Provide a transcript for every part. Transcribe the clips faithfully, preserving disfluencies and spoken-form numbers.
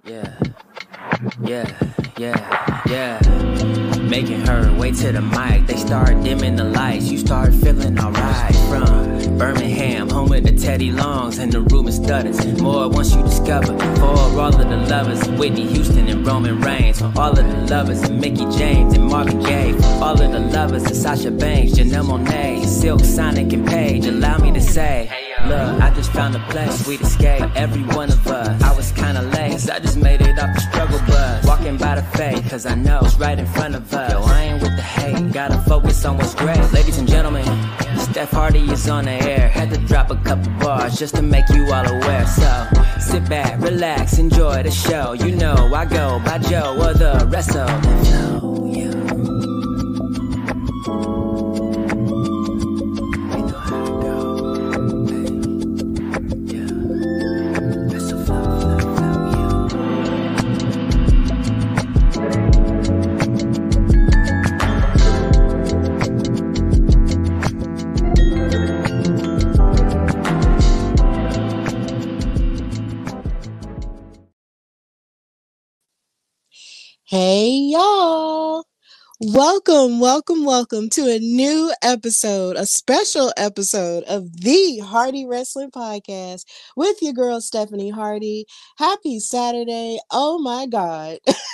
Yeah, yeah, yeah, yeah. Making her way to the mic. They start dimming the lights. You start feeling alright. From Birmingham, home of the Teddy Longs and the Ruben Studders. More once you discover. For all of the lovers, Whitney Houston and Roman Reigns. For all of the lovers, and Mickey James and Marvin Gaye. For all of the lovers, and Sasha Banks, Janelle Monáe, Silk, Sonic, and Paige. Allow me to say, look, I just found a place, sweet escape. Every one of us, I was kinda late, cause I just made it off the struggle bus. Walking by the fate, cause I know it's right in front of us. Yo, I ain't with the hate, gotta focus on what's great. Ladies and gentlemen, Steph Hardy is on the air. Had to drop a couple bars just to make you all aware. So, sit back, relax, enjoy the show. You know I go by Joe or the rest of the flow, yeah. Hey y'all, welcome, welcome, welcome to a new episode, a special episode of the Hardy Wrestling Podcast with your girl Stephanie Hardy. Happy Saturday. Oh my God.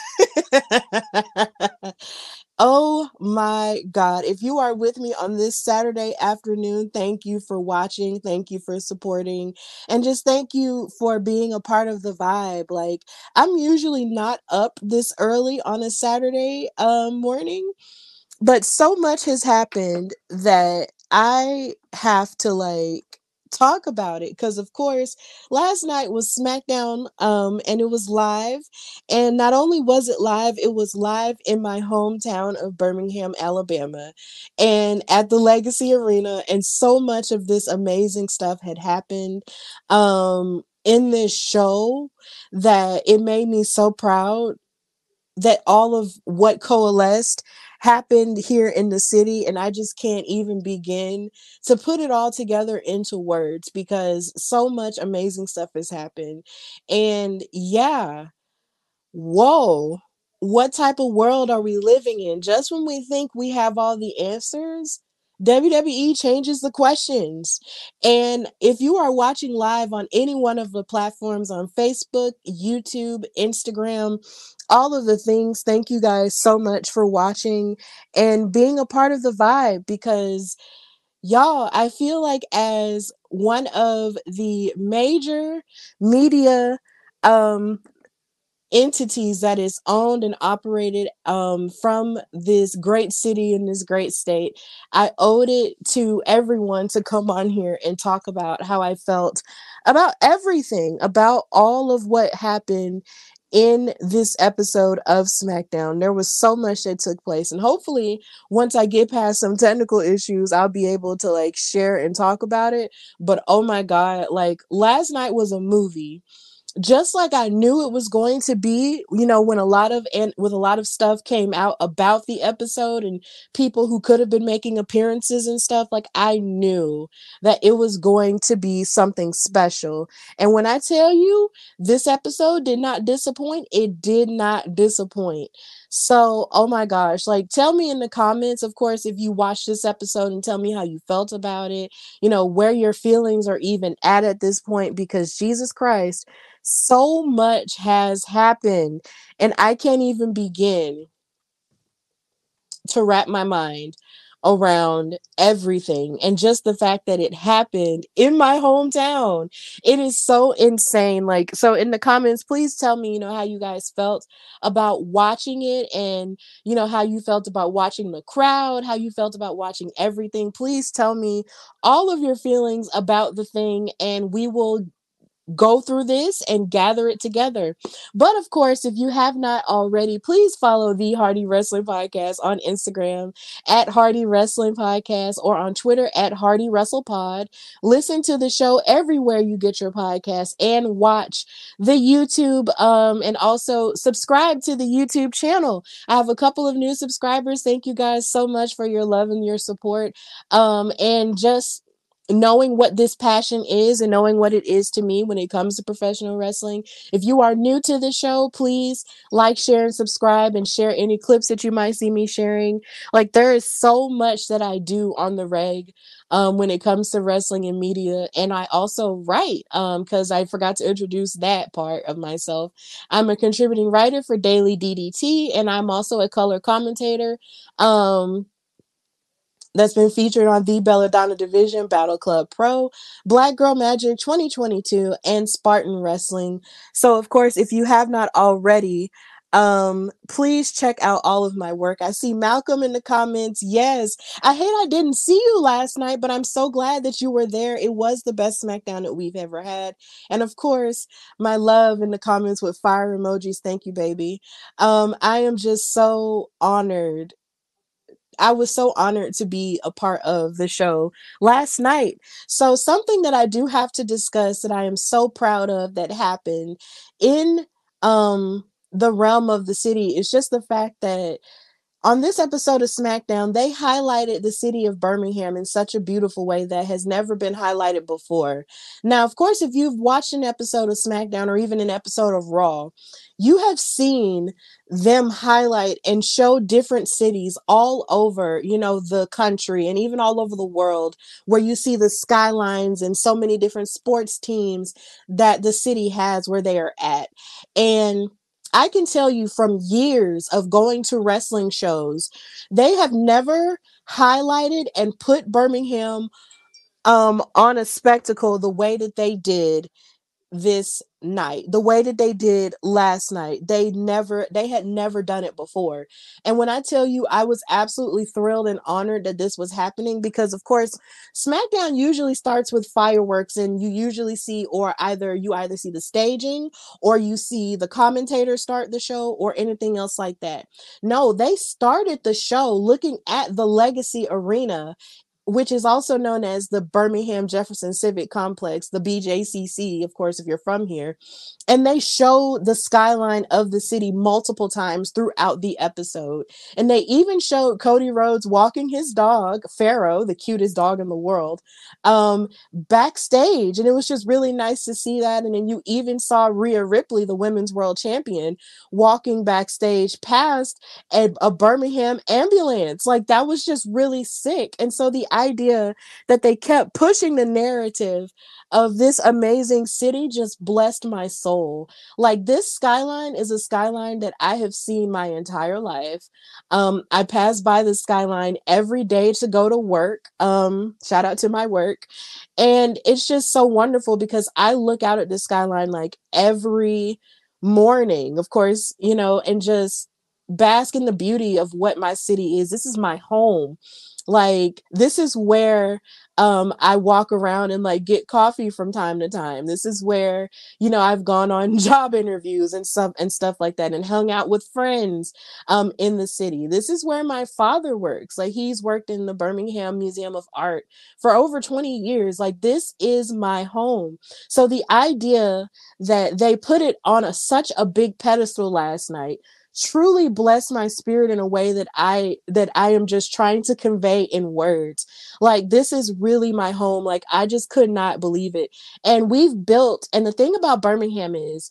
Oh my God. If you are with me on this Saturday afternoon, thank you for watching. Thank you for supporting. And just thank you for being a part of the vibe. Like, I'm usually not up this early on a Saturday um, morning, but so much has happened that I have to like talk about it, because of course last night was SmackDown um and it was live, and not only was it live, it was live in my hometown of Birmingham, Alabama, and at the Legacy Arena, and so much of this amazing stuff had happened um in this show that it made me so proud that all of what coalesced happened here in the city, and I just can't even begin to put it all together into words, because so much amazing stuff has happened. And yeah, whoa, what type of world are we living in? Just when we think we have all the answers, W W E changes the questions. And if you are watching live on any one of the platforms on Facebook, YouTube, Instagram, all of the things, thank you guys so much for watching and being a part of the vibe, because y'all, I feel like as one of the major media um entities that is owned and operated um, from this great city in this great state, I owed it to everyone to come on here and talk about how I felt about everything, about all of what happened in this episode of SmackDown. There was so much that took place, and hopefully once I get past some technical issues, I'll be able to like share and talk about it. But oh my God, like last night was a movie, just like I knew it was going to be, you know, when a lot of and with a lot of stuff came out about the episode and people who could have been making appearances and stuff, like I knew that it was going to be something special. And when I tell you this episode did not disappoint, it did not disappoint. So, oh my gosh, like tell me in the comments, of course, if you watched this episode, and tell me how you felt about it, you know, where your feelings are even at at this point, because Jesus Christ, so much has happened and I can't even begin to wrap my mind around everything, and just the fact that it happened in my hometown. It is so insane. Like, so in the comments, please tell me, you know, how you guys felt about watching it, and you know how you felt about watching the crowd, how you felt about watching everything. Please tell me all of your feelings about the thing, and we will go through this and gather it together. But of course, if you have not already, please follow the Hardy Wrestling Podcast on Instagram at Hardy Wrestling Podcast, or on Twitter at Hardy Wrestle Pod. Listen to the show everywhere you get your podcast, and watch the YouTube um and also subscribe to the YouTube channel. I have a couple of new subscribers. Thank you guys so much for your love and your support. Um and just knowing what this passion is and knowing what it is to me when it comes to professional wrestling. If you are new to the show, please like, share, and subscribe, and share any clips that you might see me sharing. Like, there is so much that I do on the reg um, when it comes to wrestling and media. And I also write, because um, I forgot to introduce that part of myself. I'm a contributing writer for Daily D D T, and I'm also a color commentator. Um, that's been featured on the Belladonna Division, Battle Club Pro, Black Girl Magic twenty twenty-two, and Spartan Wrestling. So, of course, if you have not already, um, please check out all of my work. I see Malcolm in the comments. Yes, I hate I didn't see you last night, but I'm so glad that you were there. It was the best SmackDown that we've ever had. And of course, my love in the comments with fire emojis. Thank you, baby. Um, I am just so honored. I was so honored to be a part of the show last night. So, something that I do have to discuss that I am so proud of that happened in um the realm of the city is just the fact that on this episode of SmackDown, they highlighted the city of Birmingham in such a beautiful way that has never been highlighted before. Now, of course, if you've watched an episode of SmackDown or even an episode of Raw, you have seen them highlight and show different cities all over, you know, the country and even all over the world, where you see the skylines and so many different sports teams that the city has where they are at. And I can tell you from years of going to wrestling shows, they have never highlighted and put Birmingham um, on a spectacle the way that they did this night, the way that they did last night. They never, they had never done it before. And when I tell you, I was absolutely thrilled and honored that this was happening, because of course, SmackDown usually starts with fireworks, and you usually see, or either you either see the staging or you see the commentators start the show or anything else like that. No, they started the show looking at the Legacy Arena, which is also known as the Birmingham Jefferson Civic Complex, the B J C C, of course, if you're from here. And they show the skyline of the city multiple times throughout the episode. And they even showed Cody Rhodes walking his dog, Pharaoh, the cutest dog in the world, um, backstage. And it was just really nice to see that. And then you even saw Rhea Ripley, the women's world champion, walking backstage past a, a Birmingham ambulance. Like, that was just really sick. And so the idea that they kept pushing the narrative of this amazing city just blessed my soul. Like, this skyline is a skyline that I have seen my entire life. Um, I pass by the skyline every day to go to work. Um, shout out to my work. And it's just so wonderful because I look out at the skyline like every morning, of course, you know, and just bask in the beauty of what my city is. This is my home. Like, this is where um I walk around and like get coffee from time to time. This is where, you know, I've gone on job interviews and stuff and stuff like that, and hung out with friends um in the city. This is where my father works. Like, he's worked in the Birmingham Museum of Art for over twenty years. Like, this is my home. So the idea that they put it on a such a big pedestal last night truly blessed my spirit in a way that I that I am just trying to convey in words. Like, this is really my home. Like, I just could not believe it. And we've built, and the thing about Birmingham is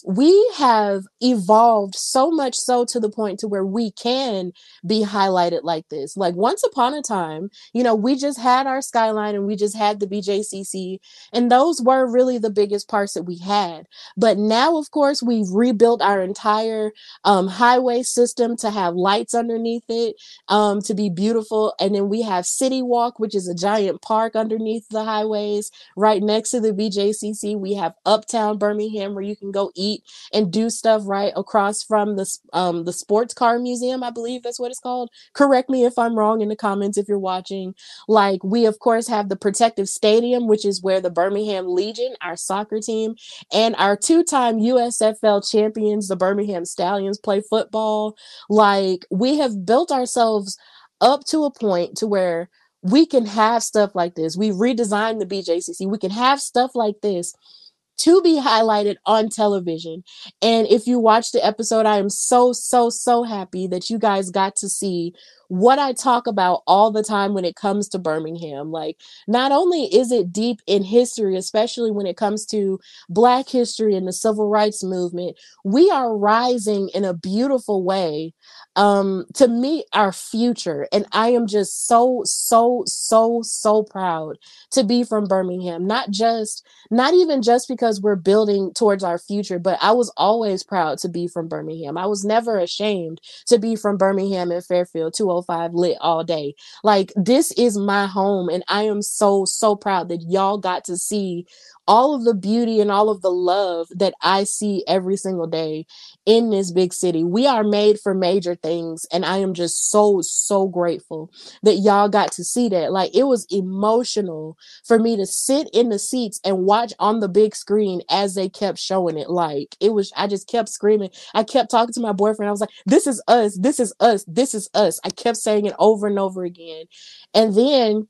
we have evolved so much so to the point to where we can be highlighted like this. Like, once upon a time, you know, we just had our skyline and we just had the B J C C, and those were really the biggest parts that we had. But now, of course, we've rebuilt our entire um, highway system to have lights underneath it, um, to be beautiful. And then we have City Walk, which is a giant park underneath the highways right next to the B J C C. We have Uptown Birmingham, where you can go eat and do stuff right across from the um the sports car museum. I believe that's what it's called. Correct me if I'm wrong in the comments if you're watching. Like, we of course have the Protective Stadium, which is where the Birmingham Legion, our soccer team, and our two-time U S F L champions, the Birmingham Stallions, play football. Like, we have built ourselves up to a point to where we can have stuff like this. We redesigned the B J C C. We can have stuff like this to be highlighted on television. And if you watch the episode, I am so, so, so happy that you guys got to see what I talk about all the time when it comes to Birmingham. Like, not only is it deep in history, especially when it comes to Black history and the civil rights movement, we are rising in a beautiful way um to meet our future, and I am just so so so so proud to be from Birmingham. Not just not even just because we're building towards our future, but I was always proud to be from Birmingham. I was never ashamed to be from Birmingham and Fairfield. Two oh five lit all day. Like, this is my home, and I am so so proud that y'all got to see all of the beauty and all of the love that I see every single day in this big city. We are made for major things, and I am just so so grateful that y'all got to see that. Like, it was emotional for me to sit in the seats and watch on the big screen as they kept showing it. Like, it was, I just kept screaming. I kept talking to my boyfriend. I was like, this is us, this is us, this is us. I kept saying it over and over again. And then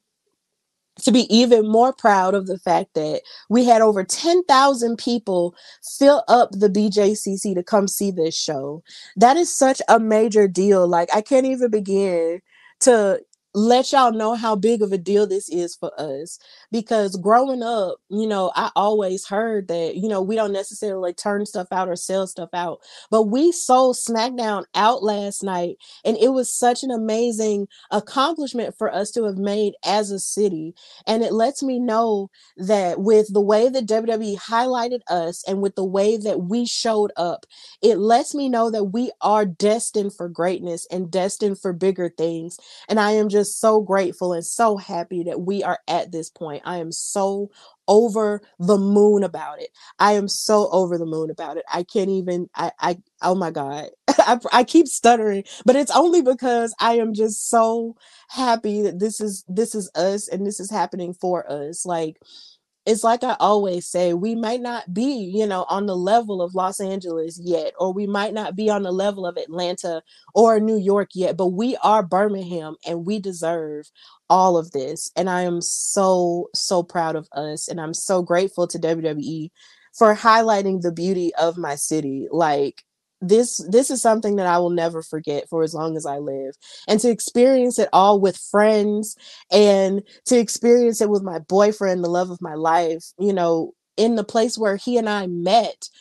to be even more proud of the fact that we had over ten thousand people fill up the B J C C to come see this show. That is such a major deal. Like, I can't even begin to let y'all know how big of a deal this is for us, because growing up, you know, I always heard that, you know, we don't necessarily turn stuff out or sell stuff out, but we sold SmackDown out last night, and it was such an amazing accomplishment for us to have made as a city. And it lets me know that with the way that W W E highlighted us and with the way that we showed up, it lets me know that we are destined for greatness and destined for bigger things. And I am just so grateful and so happy that we are at this point. I am so over the moon about it. I am so over the moon about it. I can't even, I, I, oh my God. I, I keep stuttering, but it's only because I am just so happy that this is, this is us and this is happening for us. Like, it's like I always say, we might not be, you know, on the level of Los Angeles yet, or we might not be on the level of Atlanta or New York yet, but we are Birmingham and we deserve all of this. And I am so, so proud of us. And I'm so grateful to W W E for highlighting the beauty of my city. Like, this this is something that I will never forget for as long as I live. And to experience it all with friends, and to experience it with my boyfriend, the love of my life, you know, in the place where he and I met,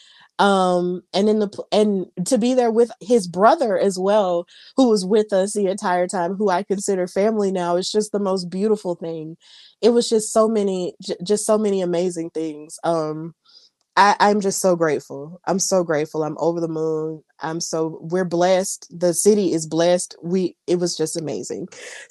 um and in the and to be there with his brother as well, who was with us the entire time, who I consider family now. It's just the most beautiful thing. It was just so many j- just so many amazing things. um I, I'm just so grateful. I'm so grateful. I'm over the moon. I'm so, we're blessed. The city is blessed. We, it was just amazing.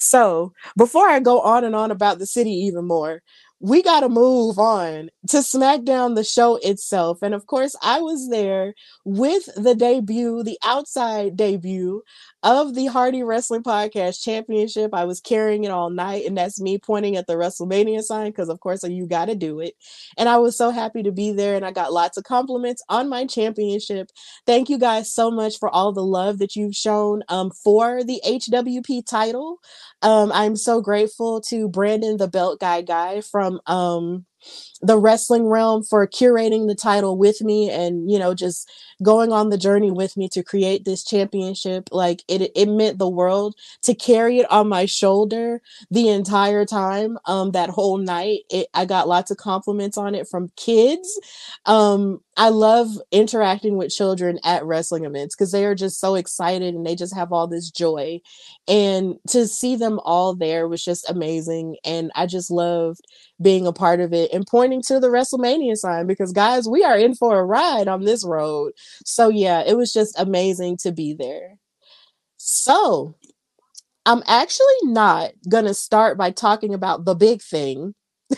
So before I go on and on about the city even more, we got to move on to SmackDown, the show itself. And of course, I was there with the debut, the outside debut of the Hardy Wrestling Podcast Championship. I was carrying it all night, and that's me pointing at the WrestleMania sign because, of course, you got to do it. And I was so happy to be there, and I got lots of compliments on my championship. Thank you guys so much for all the love that you've shown um, for the H W P title. Um, I'm so grateful to Brandon, the Belt Guy Guy from um, the wrestling realm, for curating the title with me, and, you know, just going on the journey with me to create this championship. Like, it it meant the world to carry it on my shoulder the entire time. Um that whole night, it, I got lots of compliments on it from kids. um I love interacting with children at wrestling events because they are just so excited and they just have all this joy, and to see them all there was just amazing. And I just loved being a part of it and pointing to the WrestleMania sign, because guys, we are in for a ride on this road. So yeah, it was just amazing to be there. So I'm actually not gonna start by talking about the big thing.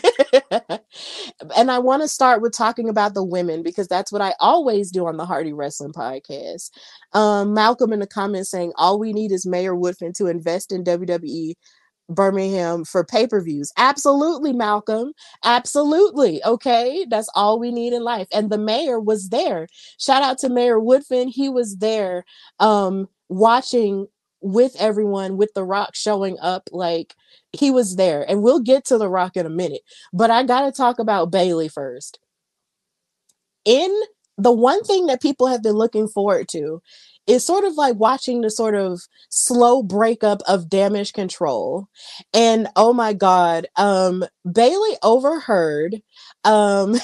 And I want to start with talking about the women, because that's what I always do on the Hardy Wrestling Podcast. Um, Malcolm in the comments saying all we need is Mayor Woodfin to invest in W W E Birmingham for pay-per-views. Absolutely, Malcolm. Absolutely. Okay. That's all we need in life. And the mayor was there. Shout out to Mayor Woodfin. He was there um watching with everyone, with The Rock showing up. Like, he was there. And we'll get to The Rock in a minute. But I gotta talk about Bayley first. In the one thing that people have been looking forward to is sort of like watching the sort of slow breakup of Damage Control. And oh my God, um, Bayley overheard, um,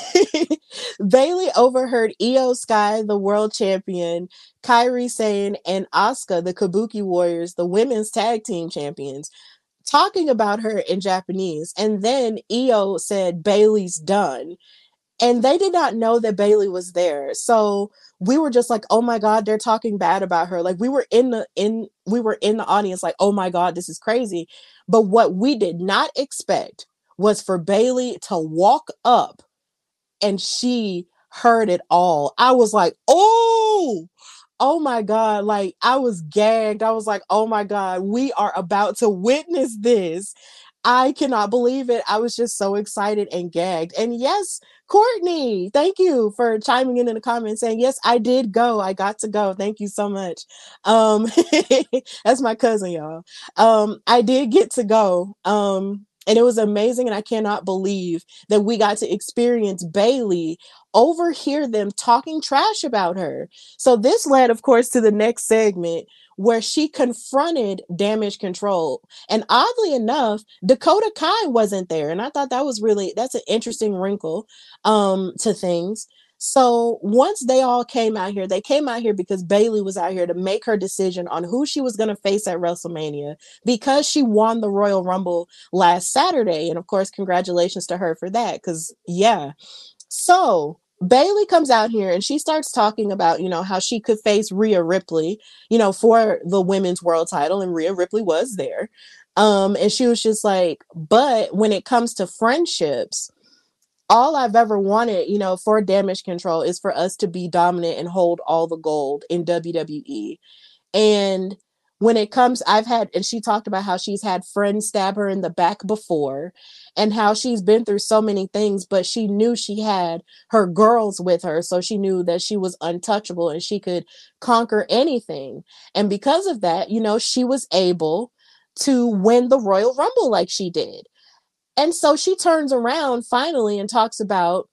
Bayley overheard Io Sky, the world champion, Kairi Sane, and Asuka, the Kabuki Warriors, the women's tag team champions, talking about her in Japanese. And then Io said, Bayley's done. And they did not know that Bayley was there. So we were just like, oh my God, they're talking bad about her. Like we were in the in we were in the audience like, oh my God, this is crazy. But what we did not expect was for Bayley to walk up and she heard it all. I was like, oh, oh my God. Like I was gagged. I was like, oh my God, we are about to witness this. I cannot believe it. I was just so excited and gagged. And yes, Courtney, thank you for chiming in in the comments saying, yes, I did go. I got to go. Thank you so much. Um, that's my cousin, y'all. Um, I did get to go. Um, and it was amazing. And I cannot believe that we got to experience Bayley overhear them talking trash about her. So this led, of course, to the next segment where she confronted Damage Control. And oddly enough, Dakota Kai wasn't there. And I thought that was really, that's an interesting wrinkle um, to things. So once they all came out here, they came out here because Bayley was out here to make her decision on who she was going to face at WrestleMania because she won the Royal Rumble last Saturday. And of course, congratulations to her for that. Because, yeah. So Bayley comes out here and she starts talking about, you know, how she could face Rhea Ripley, you know, for the women's world title. And Rhea Ripley was there. Um, and she was just like, but when it comes to friendships, all I've ever wanted, you know, for Damage Control is for us to be dominant and hold all the gold in W W E. And when it comes, I've had, and she talked about how she's had friends stab her in the back before and how she's been through so many things, but she knew she had her girls with her. So she knew that she was untouchable and she could conquer anything. And because of that, you know, she was able to win the Royal Rumble like she did. And so she turns around finally and talks about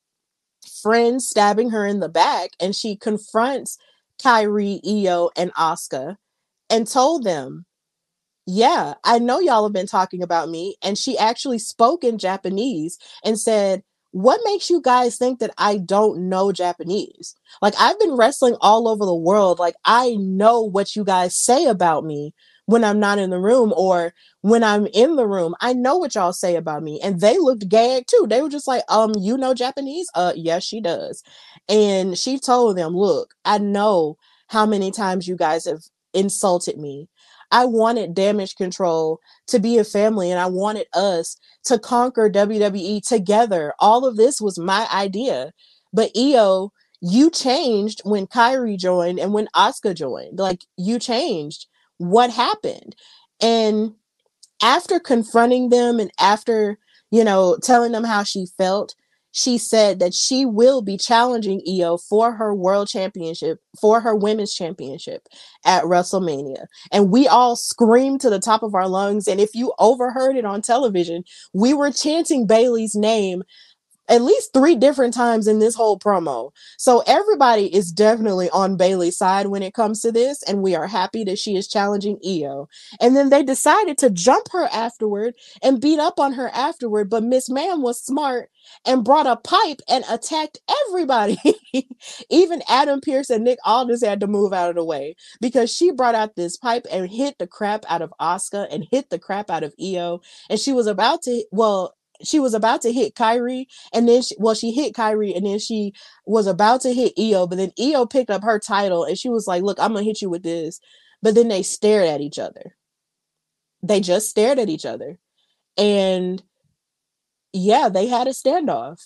friends stabbing her in the back, and she confronts Kairi, Io, and Asuka and told them, yeah, I know y'all have been talking about me. And she actually spoke in Japanese and said, what makes you guys think that I don't know Japanese? Like, I've been wrestling all over the world. Like, I know what you guys say about me when I'm not in the room or when I'm in the room. I know what y'all say about me. And they looked gagged too. They were just like, um, you know Japanese? Uh, yes, she does. And she told them, look, I know how many times you guys have insulted me. I wanted Damage Control to be a family and I wanted us to conquer W W E together. All of this was my idea. But Io, you changed when Kairi joined and when Asuka joined. Like, you changed. What happened? And after confronting them and after, you know, telling them how she felt, she said that she will be challenging Io for her world championship, for her women's championship at WrestleMania. And we all screamed to the top of our lungs. And if you overheard it on television, we were chanting Bayley's name at least three different times in this whole promo. So everybody is definitely on Bayley's side when it comes to this, and we are happy that she is challenging Io. And then they decided to jump her afterward and beat up on her afterward, but Miss Ma'am was smart and brought a pipe and attacked everybody. Even Adam Pearce and Nick Aldis had to move out of the way because she brought out this pipe and hit the crap out of Asuka and hit the crap out of Io. And she was about to, well, she was about to hit Kairi, and then she, well, she hit Kairi, and then she was about to hit Io, but then Io picked up her title, and she was like, look, I'm gonna hit you with this. But then they stared at each other. They just stared at each other. And yeah, they had a standoff.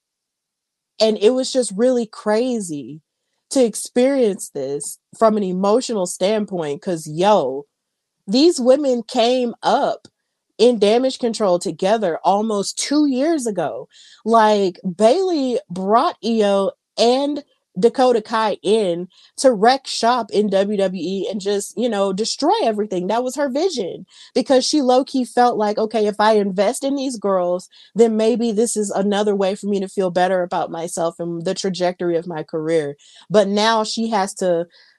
And it was just really crazy to experience this from an emotional standpoint, because yo, these women came up in Damage Control together almost two years ago. Like, Bayley brought Io and Dakota Kai in to wreck shop in W W E and just, you know, destroy everything. That was her vision, because she low-key felt like, okay, if I invest in these girls, then maybe this is another way for me to feel better about myself and the trajectory of my career. But now she has to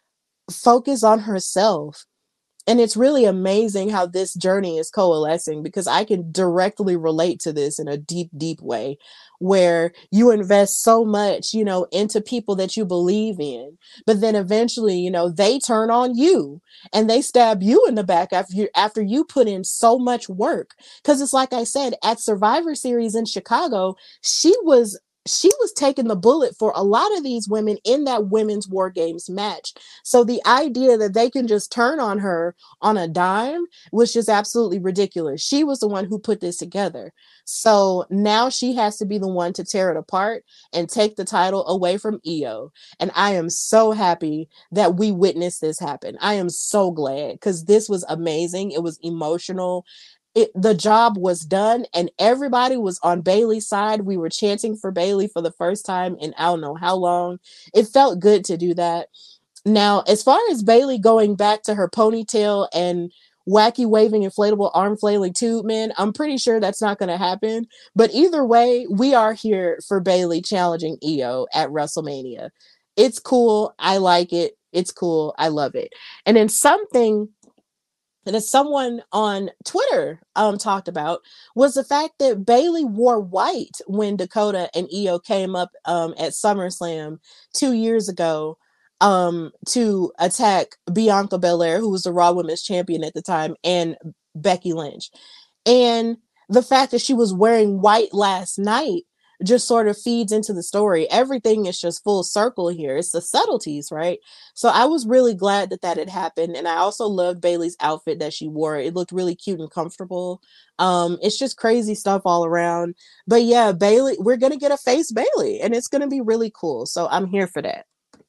focus on herself. And it's really amazing how this journey is coalescing, because I can directly relate to this in a deep, deep way, where you invest so much, you know, into people that you believe in, but then eventually, you know, they turn on you and they stab you in the back after you after you put in so much work. Because it's like I said, at Survivor Series in Chicago, she was she was taking the bullet for a lot of these women in that women's War Games match. So the idea that they can just turn on her on a dime was just absolutely ridiculous. She was the one who put this together. So now she has to be the one to tear it apart and take the title away from Io. And I am so happy that we witnessed this happen. I am so glad, because this was amazing. It was emotional. It, the job was done and everybody was on Bayley's side. We were chanting for Bayley for the first time in I don't know how long. It felt good to do that. Now, as far as Bayley going back to her ponytail and wacky waving inflatable arm flailing tube man, I'm pretty sure that's not going to happen. But either way, we are here for Bayley challenging Io at WrestleMania. It's cool. I like it. It's cool. I love it. And then something that someone on Twitter um talked about was the fact that Bayley wore white when Dakota and Io came up um at SummerSlam two years ago um to attack Bianca Belair, who was the Raw Women's Champion at the time, and Becky Lynch. And the fact that she was wearing white last night just sort of feeds into the story. Everything is just full circle here. It's the subtleties, right? So I was really glad that that had happened. And I also loved Bayley's outfit that she wore. It looked really cute and comfortable. Um, it's just crazy stuff all around. But yeah, Bayley, we're going to get a face Bayley and it's going to be really cool. So I'm here for that.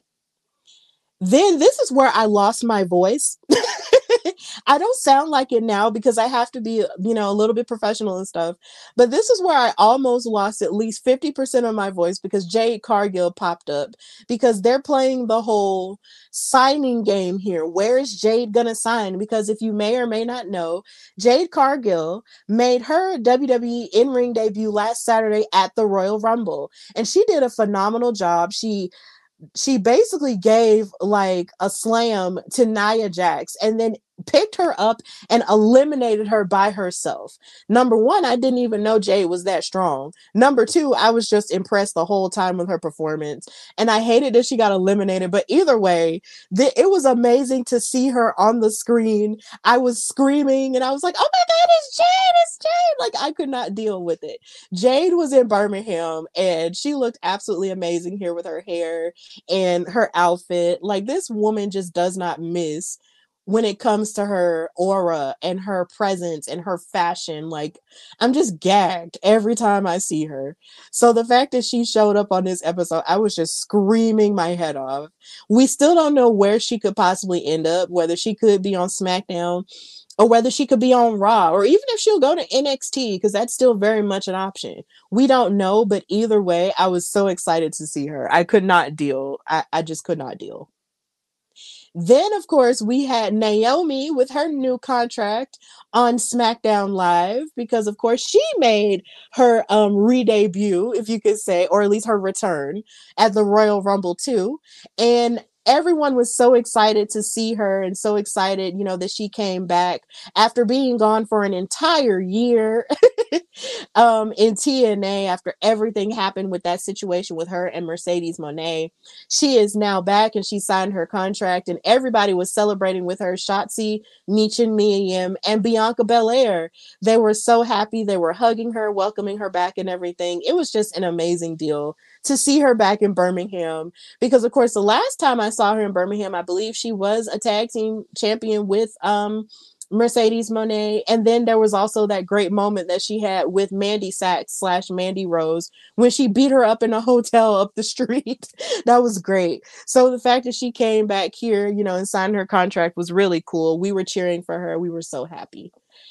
Then this is where I lost my voice. I don't sound like it now because I have to be, you know, a little bit professional and stuff. But this is where I almost lost at least fifty percent of my voice because Jade Cargill popped up, because they're playing the whole signing game here. Where is Jade going to sign? Because if you may or may not know, Jade Cargill made her W W E in-ring debut last Saturday at the Royal Rumble. And she did a phenomenal job. She she basically gave like a slam to Nia Jax and then picked her up and eliminated her by herself. Number one, I didn't even know Jade was that strong. Number two, I was just impressed the whole time with her performance. And I hated that she got eliminated. But either way, th- it was amazing to see her on the screen. I was screaming and I was like, oh my God, it's Jade, it's Jade. Like, I could not deal with it. Jade was in Birmingham and she looked absolutely amazing here with her hair and her outfit. Like, this woman just does not miss when it comes to her aura and her presence and her fashion. Like, I'm just gagged every time I see her. So the fact that she showed up on this episode, I was just screaming my head off. We still don't know where she could possibly end up, whether she could be on SmackDown or whether she could be on Raw, or even if she'll go to N X T, because that's still very much an option. We don't know, but either way, I was so excited to see her. I could not deal. I, I just could not deal. Then, of course, we had Naomi with her new contract on SmackDown Live, because, of course, she made her um, re-debut, if you could say, or at least her return at the Royal Rumble too. And everyone was so excited to see her and so excited, you know, that she came back after being gone for an entire year um, in T N A after everything happened with that situation with her and Mercedes Moné. She is now back and she signed her contract and everybody was celebrating with her. Shotzi, Michin, Mia Yim, and Bianca Belair. They were so happy. They were hugging her, welcoming her back and everything. It was just an amazing deal to see her back in Birmingham, because of course the last time I saw her in Birmingham, I believe she was a tag team champion with um Mercedes Moné. And then there was also that great moment that she had with Mandy Sachs slash Mandy Rose when she beat her up in a hotel up the street. That was great. So the fact that she came back here, you know, and signed her contract was really cool. We were cheering for her. We were so happy.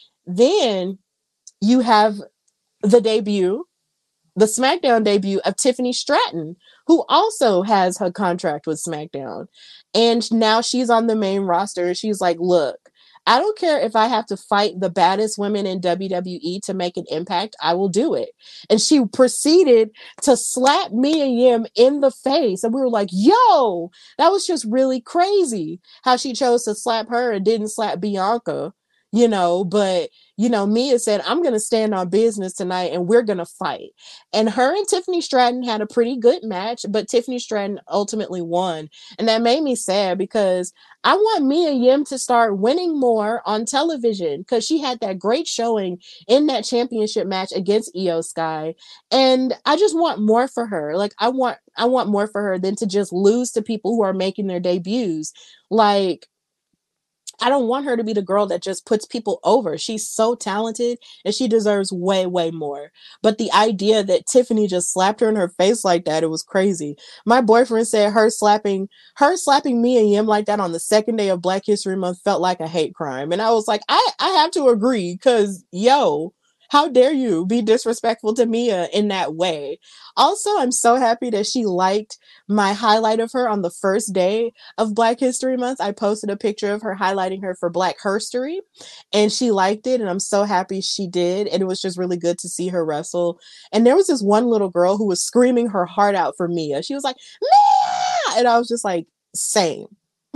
Then you have the debut, the SmackDown debut of Tiffany Stratton, who also has her contract with SmackDown. And now she's on the main roster. She's like, look, I don't care if I have to fight the baddest women in W W E to make an impact, I will do it. And she proceeded to slap Mia Yim in the face. And we were like, yo, that was just really crazy how she chose to slap her and didn't slap Bianca, you know. But, you know, Mia said, I'm going to stand on business tonight and we're going to fight. And her and Tiffany Stratton had a pretty good match, but Tiffany Stratton ultimately won. And that made me sad because I want Mia Yim to start winning more on television because she had that great showing in that championship match against Io Sky. And I just want more for her. Like I want I want more for her than to just lose to people who are making their debuts. Like I don't want her to be the girl that just puts people over. She's so talented and she deserves way, way more. But the idea that Tiffany just slapped her in her face like that, it was crazy. My boyfriend said her slapping her slapping me and Yim like that on the second day of Black History Month felt like a hate crime. And I was like, I, I have to agree because yo, how dare you be disrespectful to Mia in that way? Also, I'm so happy that she liked my highlight of her on the first day of Black History Month. I posted a picture of her highlighting her for Black Herstory and she liked it. And I'm so happy she did. And it was just really good to see her wrestle. And there was this one little girl who was screaming her heart out for Mia. She was like, Mia! And I was just like, same.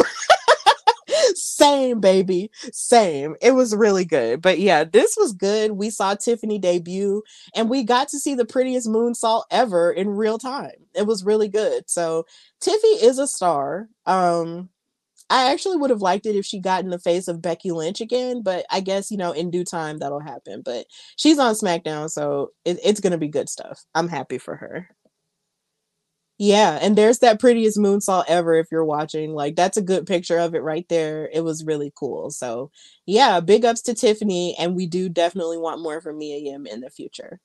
Same, baby. Same. It was really good. But yeah, this was good. We saw Tiffany debut and we got to see the prettiest moonsault ever in real time. It was really good. So Tiffy is a star. Um, I actually would have liked it if she got in the face of Becky Lynch again, but I guess, you know, in due time that'll happen. But she's on SmackDown, so it, it's going to be good stuff. I'm happy for her. Yeah, and there's that prettiest moonsault ever if you're watching. Like that's a good picture of it right there. It was really cool. So yeah, big ups to Tiffany, and we do definitely want more from Mia Yim in the future.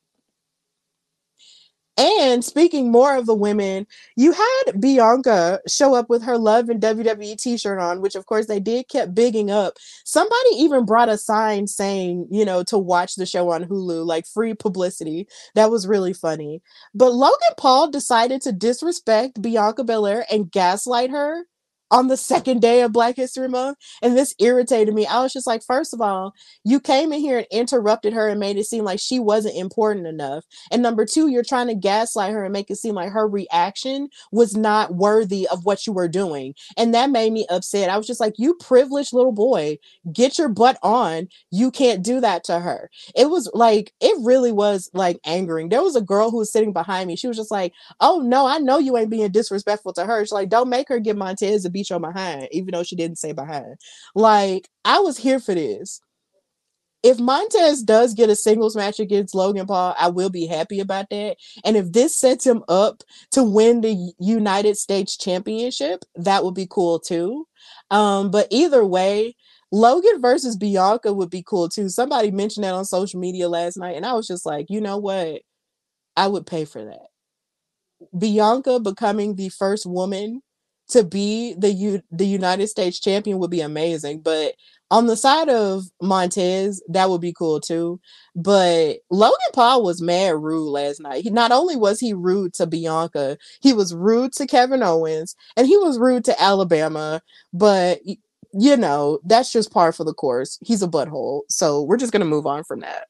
And speaking more of the women, you had Bianca show up with her Love and W W E t-shirt on, which of course they did kept bigging up. Somebody even brought a sign saying, you know, to watch the show on Hulu, like free publicity. That was really funny. But Logan Paul decided to disrespect Bianca Belair and gaslight her on the second day of Black History Month. And this irritated me. I was just like, first of all, you came in here and interrupted her and made it seem like she wasn't important enough. And number two, you're trying to gaslight her and make it seem like her reaction was not worthy of what you were doing. And that made me upset. I was just like, you privileged little boy, get your butt on. You can't do that to her. It was like, it really was like angering. There was a girl who was sitting behind me. She was just like, oh no, I know you ain't being disrespectful to her. She's like, don't make her get Montez to beat your behind, even though she didn't say behind. Like, I was here for this. If Montez does get a singles match against Logan Paul, I will be happy about that. And if this sets him up to win the United States Championship, that would be cool too. Um, but either way, Logan versus Bianca would be cool too. Somebody mentioned that on social media last night, and I was just like, you know what? I would pay for that. Bianca becoming the first woman to be the U- the United States champion would be amazing. But on the side of Montez, that would be cool too. But Logan Paul was mad rude last night. He not only was he rude to Bianca, he was rude to Kevin Owens, and he was rude to Alabama. But you know, that's just par for the course. He's a butthole. So we're just gonna move on from that.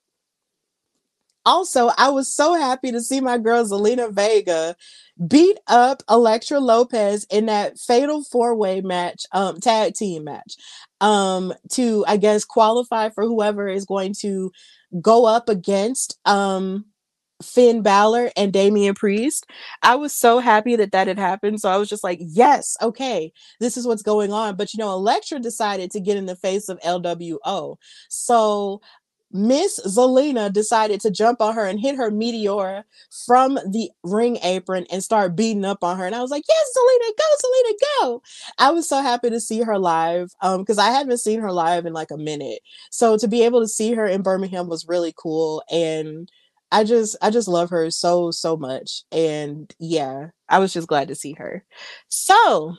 Also, I was so happy to see my girl Zelina Vega beat up Elektra Lopez in that fatal four-way match, um, tag team match, um, to I guess qualify for whoever is going to go up against um Finn Balor and Damian Priest. I was so happy that that had happened. So I was just like, yes, okay, this is what's going on. But you know, Elektra decided to get in the face of L W O. So Miss Zelina decided to jump on her and hit her Meteora from the ring apron and start beating up on her. And I was like, yes, Zelina, go, Zelina, go. I was so happy to see her live um, because I haven't seen her live in like a minute. So to be able to see her in Birmingham was really cool. And I just I just love her so so much. And yeah, I was just glad to see her. So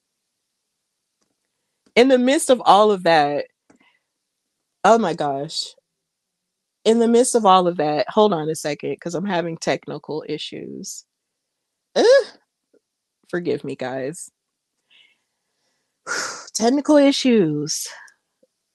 in the midst of all of that, oh my gosh. In the midst of all of that, hold on a second, because I'm having technical issues. Ugh, forgive me, guys. Technical issues.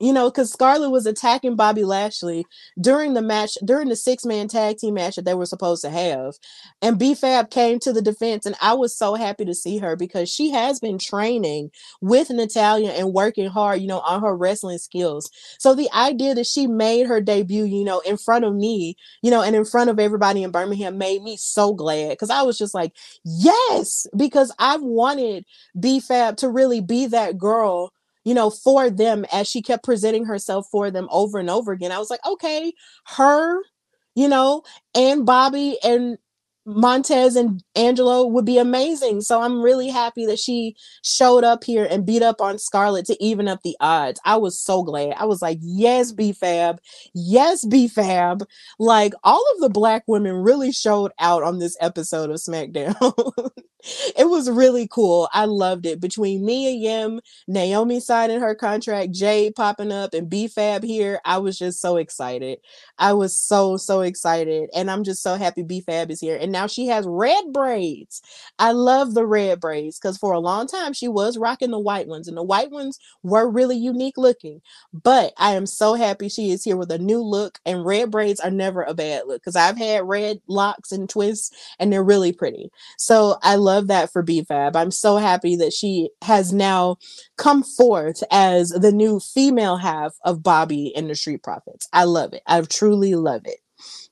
You know, because Scarlett was attacking Bobby Lashley during the match, during the six man tag team match that they were supposed to have. And B Fab came to the defense, and I was so happy to see her because she has been training with Natalya and working hard, you know, on her wrestling skills. So the idea that she made her debut, you know, in front of me, you know, and in front of everybody in Birmingham made me so glad because I was just like, yes, because I've wanted B Fab to really be that girl, you know, for them as she kept presenting herself for them over and over again. I was like, okay, her, you know, and Bobby and Montez and Angelo would be amazing. So I'm really happy that she showed up here and beat up on Scarlett to even up the odds. I was so glad. I was like, yes, B Fab. Yes, B Fab. Like all of the black women really showed out on this episode of SmackDown. It was really cool. I loved it. Between Mia Yim, Naomi signing her contract, Jade popping up, and B Fab here, I was just so excited. I was so, so excited. And I'm just so happy B Fab is here. And now she has red braids. I love the red braids because for a long time she was rocking the white ones, and the white ones were really unique looking. But I am so happy she is here with a new look, and red braids are never a bad look because I've had red locks and twists, and they're really pretty. So I love that for B Fab. I'm so happy that she has now come forth as the new female half of Bobby and the Street Profits. I love it. I truly love it.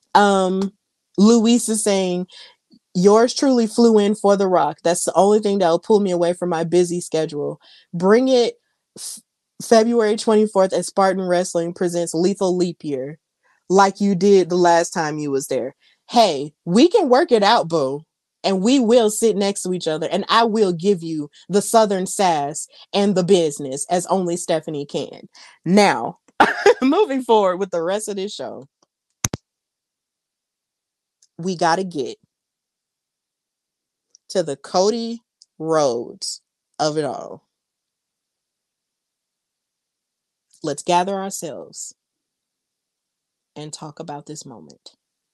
Um, Luis is saying, yours truly flew in for The Rock. That's the only thing that'll pull me away from my busy schedule. Bring it f- February twenty-fourth at Spartan Wrestling presents Lethal Leap Year, like you did the last time you was there. Hey, we can work it out, boo. And we will sit next to each other, and I will give you the Southern sass and the business as only Stephanie can. Now, moving forward with the rest of this show, we got to get to the Cody Rhodes of it all. Let's gather ourselves and talk about this moment.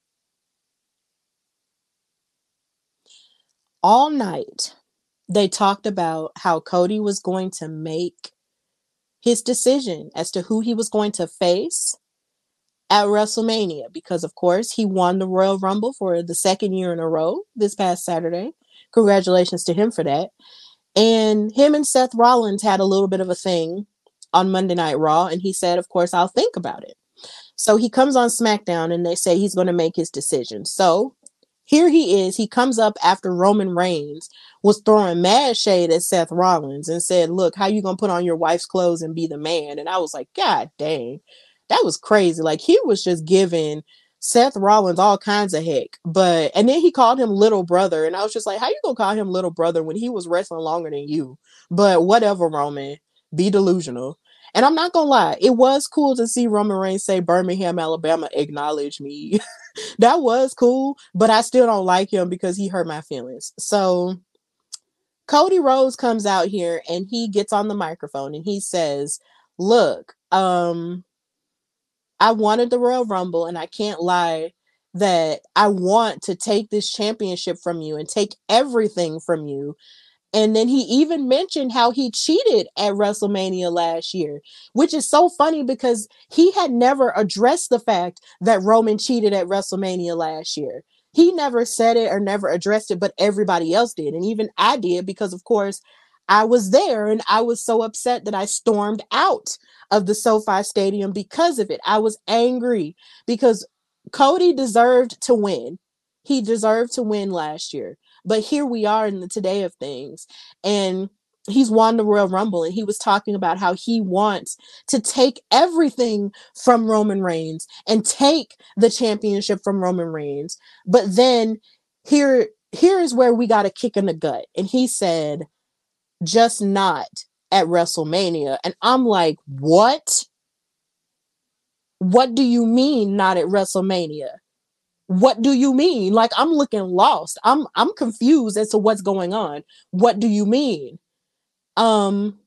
All night, they talked about how Cody was going to make his decision as to who he was going to face at WrestleMania because, of course, he won the Royal Rumble for the second year in a row this past Saturday. Congratulations to him for that. And him and Seth Rollins had a little bit of a thing on Monday Night Raw, and he said, of course, I'll think about it. So he comes on SmackDown, and they say he's going to make his decision. So here he is. He comes up after Roman Reigns was throwing mad shade at Seth Rollins and said, look, how you going to put on your wife's clothes and be the man? And I was like, God dang, that was crazy. Like he was just giving Seth Rollins all kinds of heck. But, and then he called him little brother. And I was just like, how you going to call him little brother when he was wrestling longer than you? But whatever, Roman, be delusional. And I'm not going to lie, it was cool to see Roman Reigns say Birmingham, Alabama, acknowledge me. That was cool, but I still don't like him because he hurt my feelings. So Cody Rhodes comes out here and he gets on the microphone and he says, look, um, I wanted the Royal Rumble, and I can't lie that I want to take this championship from you and take everything from you. And then he even mentioned how he cheated at WrestleMania last year, which is so funny because he had never addressed the fact that Roman cheated at WrestleMania last year. He never said it or never addressed it, but everybody else did. And even I did because, of course, I was there and I was so upset that I stormed out of the SoFi Stadium because of it. I was angry because Cody deserved to win. He deserved to win last year. But here we are in the today of things. And he's won the Royal Rumble. And he was talking about how he wants to take everything from Roman Reigns and take the championship from Roman Reigns. But then here, here is where we got a kick in the gut. And he said, just not at WrestleMania. And I'm like, what? What do you mean not at WrestleMania? What do you mean? Like, I'm looking lost. I'm I'm confused as to what's going on. What do you mean? Um,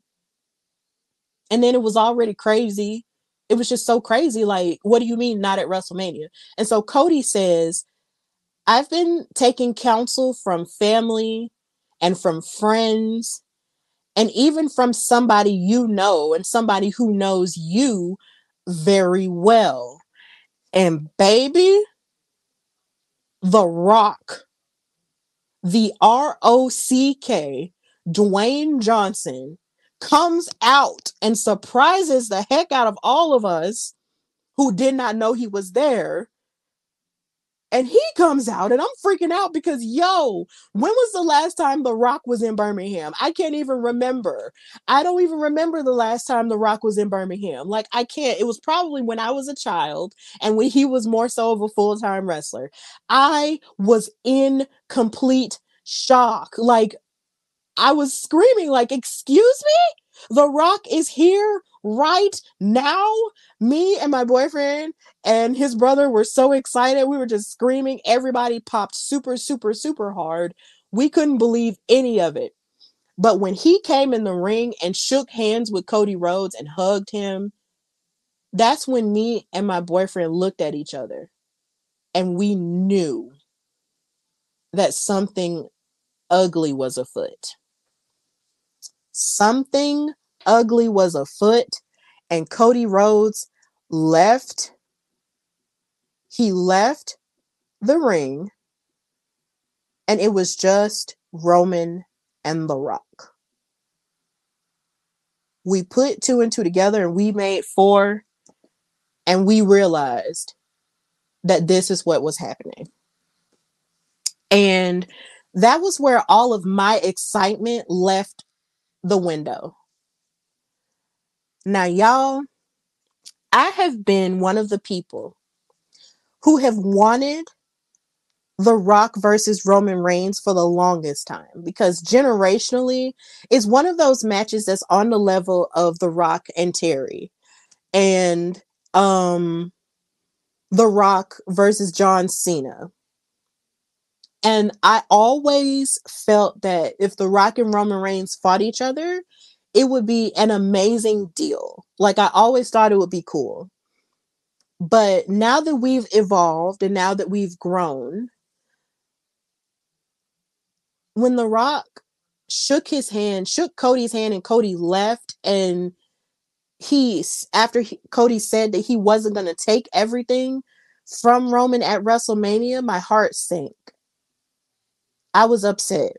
and then it was already crazy. It was just so crazy. Like, what do you mean not at WrestleMania? And so Cody says, I've been taking counsel from family and from friends, And even from somebody you know and somebody who knows you very well. And baby, The Rock, the R O C K, Dwayne Johnson, comes out and surprises the heck out of all of us who did not know he was there. And he comes out and I'm freaking out because, yo, when was the last time The Rock was in Birmingham? I can't even remember. I don't even remember the last time The Rock was in Birmingham. Like, I can't. It was probably when I was a child and when he was more so of a full-time wrestler. I was in complete shock. Like, I was screaming, like, excuse me? The Rock is here right now? Me and my boyfriend and his brother were so excited. We were just screaming. Everybody popped super, super, super hard. We couldn't believe any of it. But when he came in the ring and shook hands with Cody Rhodes and hugged him, that's when me and my boyfriend looked at each other and we knew that something ugly was afoot. Something ugly was afoot, and Cody Rhodes left. He left the ring, and it was just Roman and The Rock. We put two and two together, and we made four, and we realized that this is what was happening. And that was where all of my excitement left the window. Now, y'all, I have been one of the people who have wanted The Rock versus Roman Reigns for the longest time, because generationally it's one of those matches that's on the level of The Rock and Terry, and um The Rock versus John Cena. And I always felt that if The Rock and Roman Reigns fought each other, it would be an amazing deal. Like, I always thought it would be cool. But now that we've evolved and now that we've grown, when The Rock shook his hand, shook Cody's hand, and Cody left, and he, after he, Cody said that he wasn't going to take everything from Roman at WrestleMania, my heart sank. I was upset.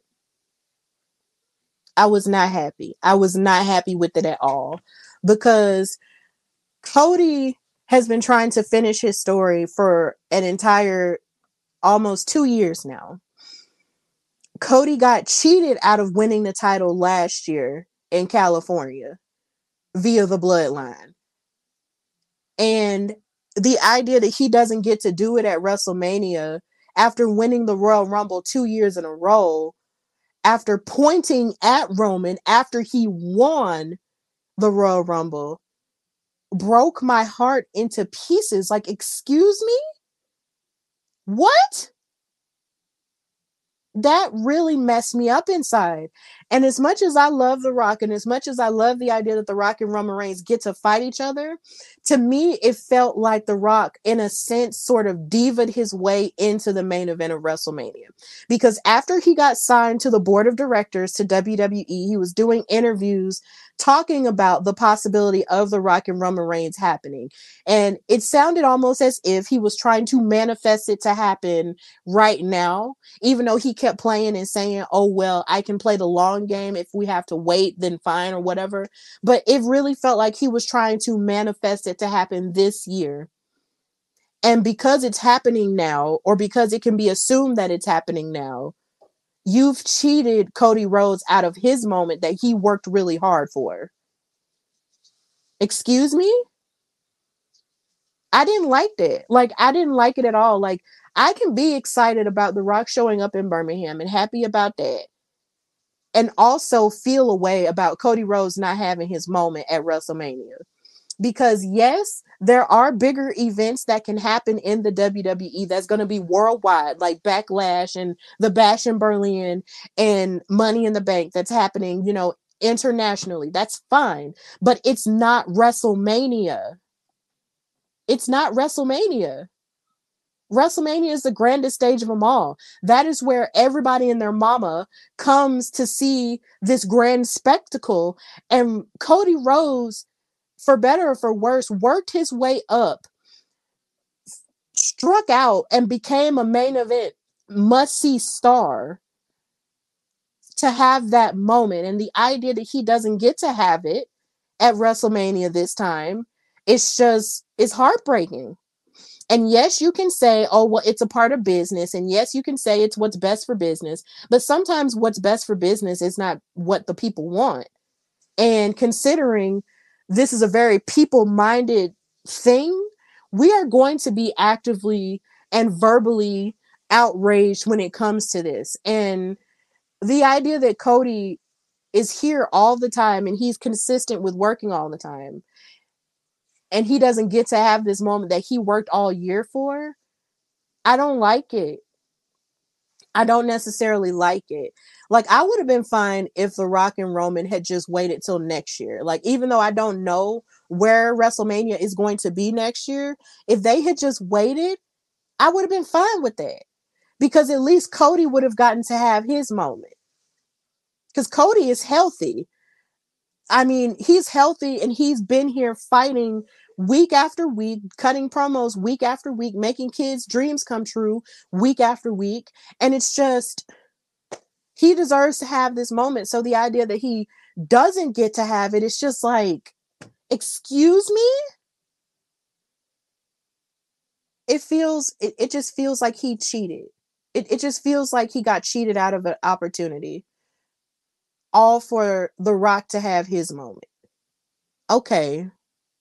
I was not happy. I was not happy with it at all, because Cody has been trying to finish his story for an entire almost two years now. Cody got cheated out of winning the title last year in California via the bloodline. And the idea that he doesn't get to do it at WrestleMania after winning the Royal Rumble two years in a row, after pointing at Roman after he won the Royal Rumble, broke my heart into pieces. Like, excuse me? What? That really messed me up inside. And as much as I love The Rock, and as much as I love the idea that The Rock and Roman Reigns get to fight each other, to me, it felt like The Rock, in a sense, sort of diva'd his way into the main event of WrestleMania. Because after he got signed to the board of directors to W W E, he was doing interviews talking about the possibility of The Rock and Roman Reigns happening. And it sounded almost as if he was trying to manifest it to happen right now, even though he kept playing and saying, oh, well, I can play the long game. If we have to wait, then fine, or whatever. But it really felt like he was trying to manifest it to happen this year. And because it's happening now, or because it can be assumed that it's happening now, you've cheated Cody Rhodes out of his moment that he worked really hard for. Excuse me? I didn't like that. Like, I didn't like it at all. Like, I can be excited about The Rock showing up in Birmingham and happy about that, and also feel a way about Cody Rhodes not having his moment at WrestleMania. Because yes, there are bigger events that can happen in the W W E that's going to be worldwide, like Backlash and the Bash in Berlin and Money in the Bank that's happening, you know, internationally. That's fine. But it's not WrestleMania. It's not WrestleMania. WrestleMania is the grandest stage of them all. That is where everybody and their mama comes to see this grand spectacle. And Cody Rhodes, for better or for worse, worked his way up, struck out, and became a main event must-see star to have that moment. And the idea that he doesn't get to have it at WrestleMania this time, it's just, it's heartbreaking. And yes, you can say, oh, well, it's a part of business. And yes, you can say it's what's best for business. But sometimes what's best for business is not what the people want. And considering this is a very people-minded thing, we are going to be actively and verbally outraged when it comes to this. And the idea that Cody is here all the time and he's consistent with working all the time, and he doesn't get to have this moment that he worked all year for, I don't like it. I don't necessarily like it. Like, I would have been fine if The Rock and Roman had just waited till next year. Like, even though I don't know where WrestleMania is going to be next year, if they had just waited, I would have been fine with that. Because at least Cody would have gotten to have his moment. Because Cody is healthy. I mean, he's healthy and he's been here fighting week after week, cutting promos week after week, making kids' dreams come true week after week. And it's just, he deserves to have this moment. So the idea that he doesn't get to have it, it's just like, excuse me? It feels, it, it just feels like he cheated. It, it just feels like he got cheated out of an opportunity. All for The Rock to have his moment. Okay.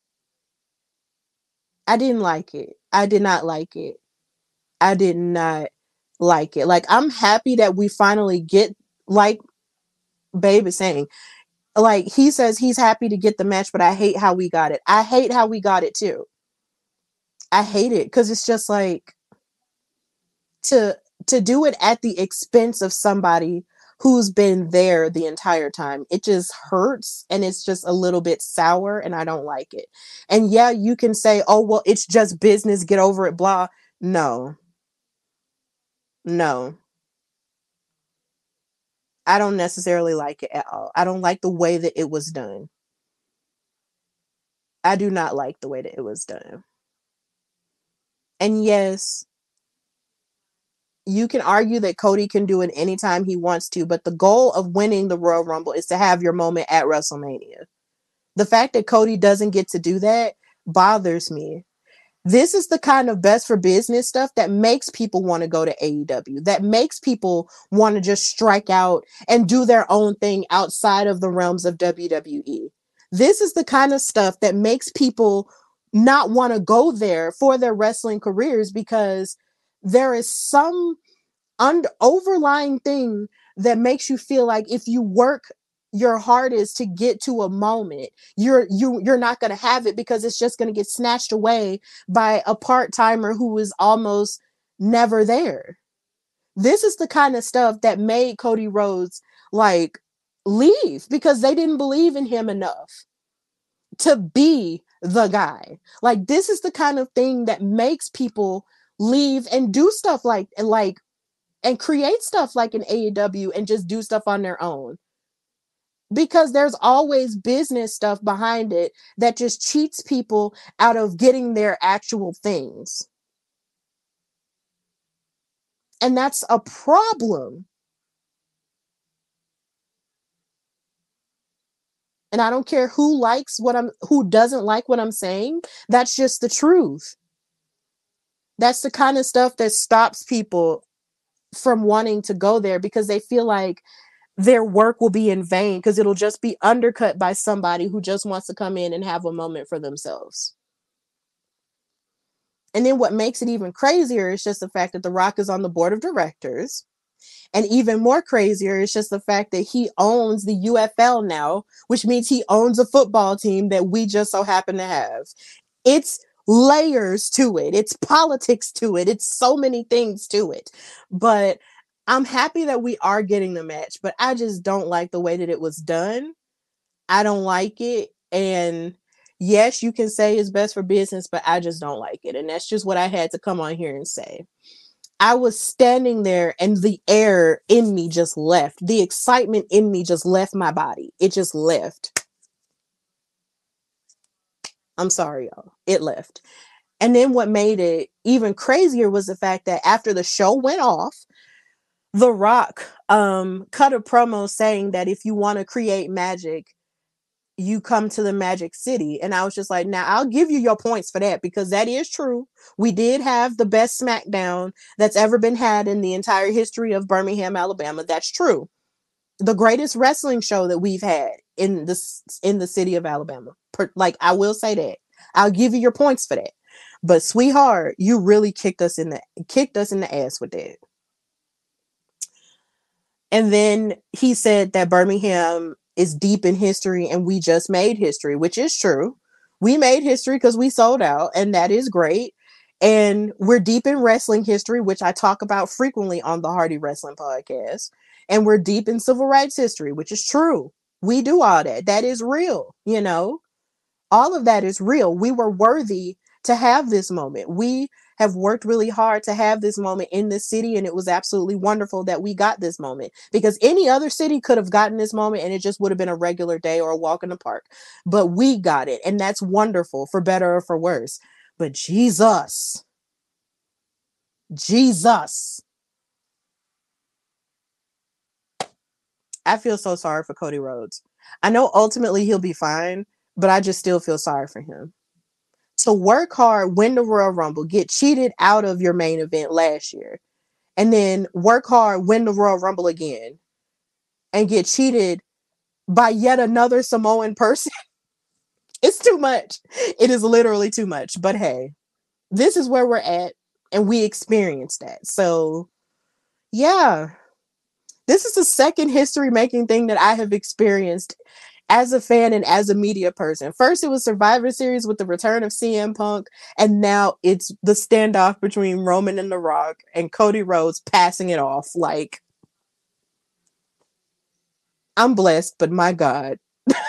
I didn't like it. I did not like it. I did not like it. Like, I'm happy that we finally get, like Babe is saying, like, he says he's happy to get the match, but I hate how we got it. I hate how we got it too. I hate it because it's just like, to to do it at the expense of somebody who's been there the entire time. It just hurts and it's just a little bit sour and I don't like it. And yeah, you can say, oh, well, it's just business, get over it, blah. No. No. I don't necessarily like it at all. I don't like the way that it was done. I do not like the way that it was done. And yes, you can argue that Cody can do it anytime he wants to, but the goal of winning the Royal Rumble is to have your moment at WrestleMania. The fact that Cody doesn't get to do that bothers me. This is the kind of best for business stuff that makes people want to go to A E W, that makes people want to just strike out and do their own thing outside of the realms of W W E. This is the kind of stuff that makes people not want to go there for their wrestling careers, because there is some under overlying thing that makes you feel like if you work your hardest to get to a moment, you're you you're not going to have it, because it's just going to get snatched away by a part-timer who is almost never there. This is the kind of stuff that made Cody Rhodes like leave, because they didn't believe in him enough to be the guy. Like, this is the kind of thing that makes people leave and do stuff like like and create stuff like an A E W and just do stuff on their own. Because there's always business stuff behind it that just cheats people out of getting their actual things. And that's a problem. And I don't care who likes what I'm, who doesn't like what I'm saying. That's just the truth. That's the kind of stuff that stops people from wanting to go there, because they feel like their work will be in vain, because it'll just be undercut by somebody who just wants to come in and have a moment for themselves. And then what makes it even crazier is just the fact that The Rock is on the board of directors. And even more crazier is just the fact that he owns the U F L now, which means he owns a football team that we just so happen to have. It's layers to it. It's politics to it. It's so many things to it. But I'm happy that we are getting the match, but I just don't like the way that it was done. I don't like it. And Yes, you can say it's best for business, but I just don't like it. And that's just what I had to come on here and say. I was standing there and the air in me just left. The excitement in me just left my body. It just left. I'm sorry, y'all. It left. And then what made it even crazier was the fact that after the show went off, The Rock um, cut a promo saying that if you want to create magic, you come to the Magic City. And I was just like, now I'll give you your points for that, because that is true. We did have the best SmackDown that's ever been had in the entire history of Birmingham, Alabama. That's true. The greatest wrestling show that we've had in this in the city of Alabama. Per, like, I will say that. I'll give you your points for that. But sweetheart, you really kicked us in the kicked us in the ass with that. And then he said that Birmingham is deep in history and we just made history, which is true. We made history because we sold out, and that is great. And we're deep in wrestling history, which I talk about frequently on the Hardy Wrestling Podcast. And we're deep in civil rights history, which is true. We do all that. That is real, you know. All of that is real. We were worthy to have this moment. We have worked really hard to have this moment in this city, and it was absolutely wonderful that we got this moment, because any other city could have gotten this moment and it just would have been a regular day or a walk in the park. But we got it, and that's wonderful, for better or for worse. But Jesus, Jesus, I feel so sorry for Cody Rhodes. I know ultimately he'll be fine, but I just still feel sorry for him. To work hard, win the Royal Rumble, get cheated out of your main event last year, and then work hard, win the Royal Rumble again, and get cheated by yet another Samoan person. It's too much. It is literally too much. But hey, this is where we're at, and we experienced that. So, yeah, this is the second history-making thing that I have experienced as a fan and as a media person. First, it was Survivor Series with the return of C M Punk, and now it's the standoff between Roman and The Rock and Cody Rhodes passing it off. Like, I'm blessed, but my God.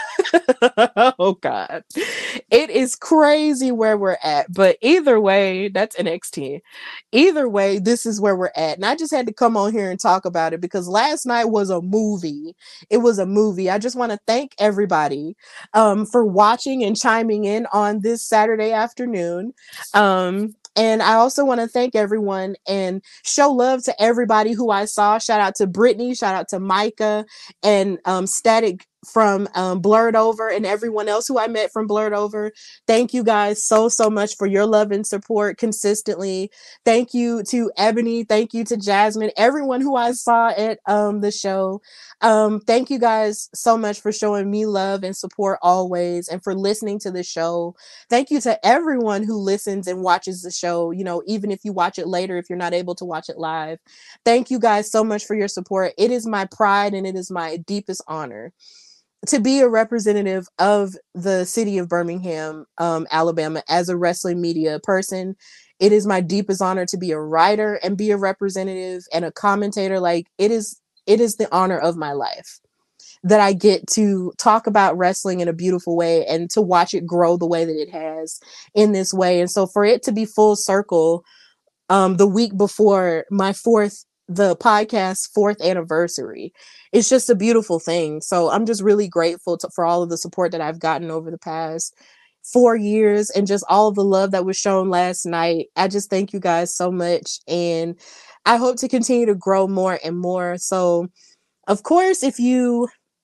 Oh God, it is crazy where we're at. But either way, that's N X T. Either way, this is where we're at, and I just had to come on here and talk about it because last night was a movie. It was a movie. I just want to thank everybody um, for watching and chiming in on this Saturday afternoon. Um, And I also want to thank everyone and show love to everybody who I saw. Shout out to Brittany, shout out to Micah, and um, Static from um, Blurred Over, and everyone else who I met from Blurred Over. Thank you guys so, so much for your love and support consistently. Thank you to Ebony. Thank you to Jasmine, everyone who I saw at um, the show. Um, thank you guys so much for showing me love and support always, and for listening to the show. Thank you to everyone who listens and watches the show, you know, even if you watch it later, if you're not able to watch it live. Thank you guys so much for your support. It is my pride and it is my deepest honor to be a representative of the city of Birmingham, um, Alabama, as a wrestling media person. It is my deepest honor to be a writer and be a representative and a commentator. Like, it is, it is the honor of my life that I get to talk about wrestling in a beautiful way and to watch it grow the way that it has in this way. And so for it to be full circle, um, the week before my fourth, the podcast's fourth anniversary, it's just a beautiful thing. So I'm just really grateful to, for all of the support that I've gotten over the past four years and just all of the love that was shown last night. I just thank you guys so much. And I hope to continue to grow more and more. So, of course, if you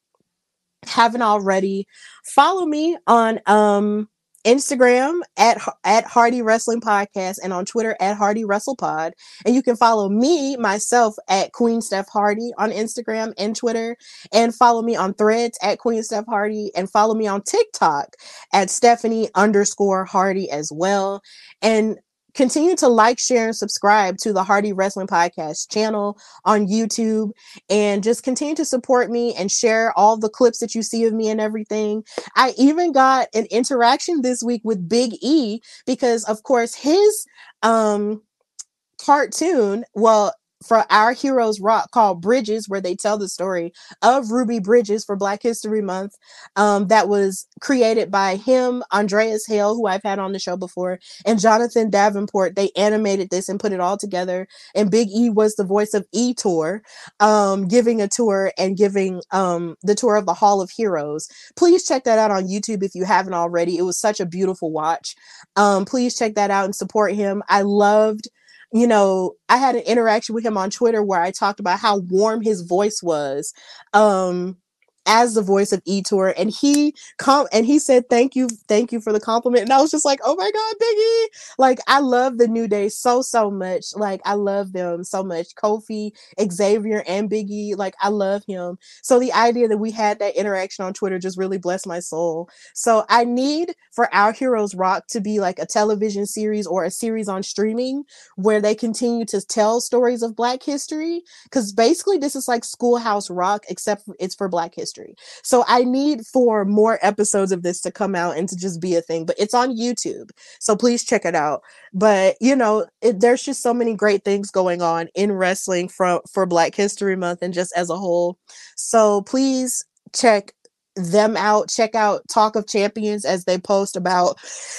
haven't already, follow me on um Instagram at at Hardy Wrestling Podcast, and on Twitter at Hardy WrestlePod. And you can follow me myself at Queen Steph Hardy on Instagram and Twitter, and follow me on Threads at Queen Steph Hardy, and follow me on TikTok at Stephanie underscore Hardy as well. And continue to like, share, and subscribe to the Hardy Wrestling Podcast channel on YouTube, and just continue to support me and share all the clips that you see of me and everything. I even got an interaction this week with Big E because, of course, his um, cartoon, well, for Our Heroes Rock called Bridges, where they tell the story of Ruby Bridges for Black History Month. Um, that was created by him, Andreas Hale, who I've had on the show before, and Jonathan Davenport. They animated this and put it all together. And Big E was the voice of E-Tour, um, giving a tour and giving um, the tour of the Hall of Heroes. Please check that out on YouTube if you haven't already. It was such a beautiful watch. Um, please check that out and support him. I loved you know, I had an interaction with him on Twitter where I talked about how warm his voice was um, as the voice of E-Tour. And he com- and he said, thank you, thank you for the compliment. And I was just like, oh my God, Biggie. Like, I love the New Day so, so much. Like, I love them so much. Kofi, Xavier, and Biggie. Like, I love him. So the idea that we had that interaction on Twitter just really blessed my soul. So I need for Our Heroes Rock to be like a television series or a series on streaming where they continue to tell stories of Black history, because basically this is like Schoolhouse Rock, except it's for Black history. So I need for more episodes of this to come out and to just be a thing, but it's on YouTube, so please check it out. But you know, it, there's just so many great things going on in wrestling for for Black History Month and just as a whole. So please check them out. Check out Talk of Champions as they post about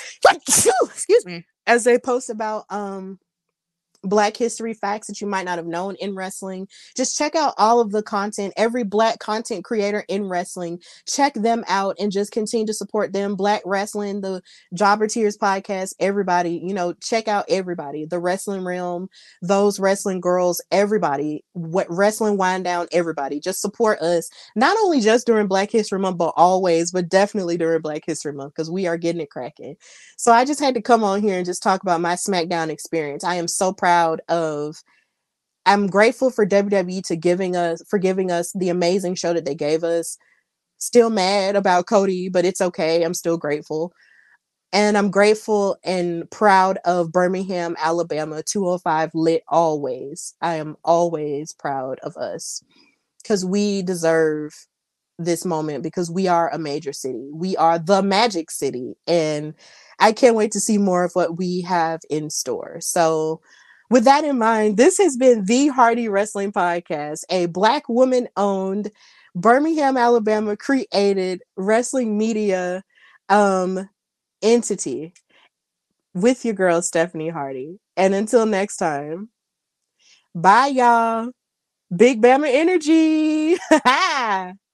excuse me as they post about um Black history facts that you might not have known in wrestling. Just check out all of the content, every Black content creator in wrestling. Check them out and just continue to support them. Black Wrestling, the Jobber Tears podcast, everybody, you know, check out everybody. The Wrestling Realm, those wrestling girls, everybody, what Wrestling Wind Down, everybody. Just support us, not only just during Black History Month, but always, but definitely during Black History Month, because we are getting it cracking. So I just had to come on here and just talk about my SmackDown experience. I am so proud of I'm grateful for W W E to giving us for giving us the amazing show that they gave us. Still mad about Cody, but it's okay. I'm still grateful. And I'm grateful and proud of Birmingham, Alabama two oh five Lit always. I am always proud of us because we deserve this moment, because we are a major city. We are the Magic City. And I can't wait to see more of what we have in store. So with that in mind, this has been the Hardy Wrestling Podcast, a Black woman owned, Birmingham, Alabama created wrestling media um, entity with your girl, Stephanie Hardy. And until next time, bye, y'all. Big Bama energy.